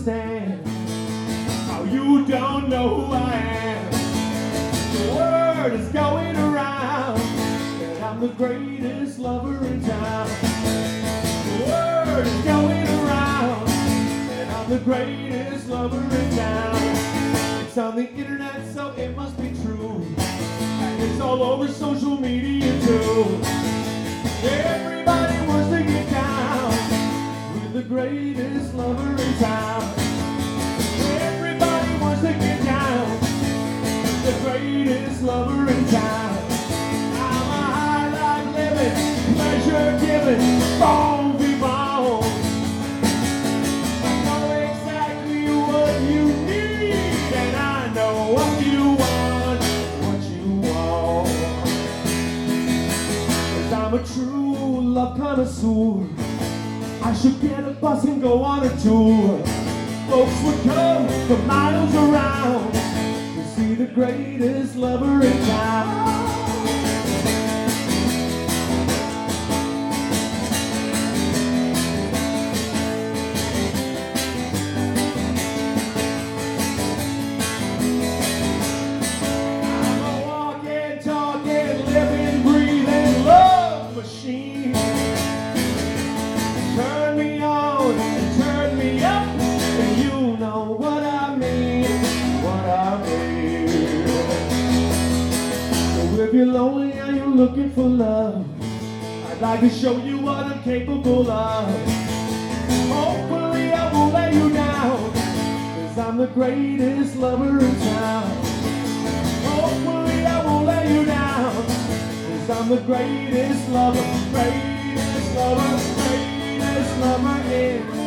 understand how you don't know who I am. The word is going around that I'm the greatest lover in town. The word is going around that I'm the greatest lover in town. It's on the internet, so it must be true. And it's all over social media too. Everybody wants to get down with the greatest lover in town. Everybody wants to get down with the greatest lover in town. I'm a high life living, pleasure giving, bon vivant. I know exactly what you need, and I know what you want, I'm a true love connoisseur. I should get a bus and go on a tour. Folks would come from miles around to see the greatest lover in town. I'm a walking, talking, living, breathing love machine. Turn me on and turn me up, and you know what I mean, what I mean. So if you're lonely and you're looking for love, I'd like to show you what I'm capable of. Hopefully I won't let you down, 'cause I'm the greatest lover in town. Hopefully I won't let you down, 'cause I'm the greatest lover in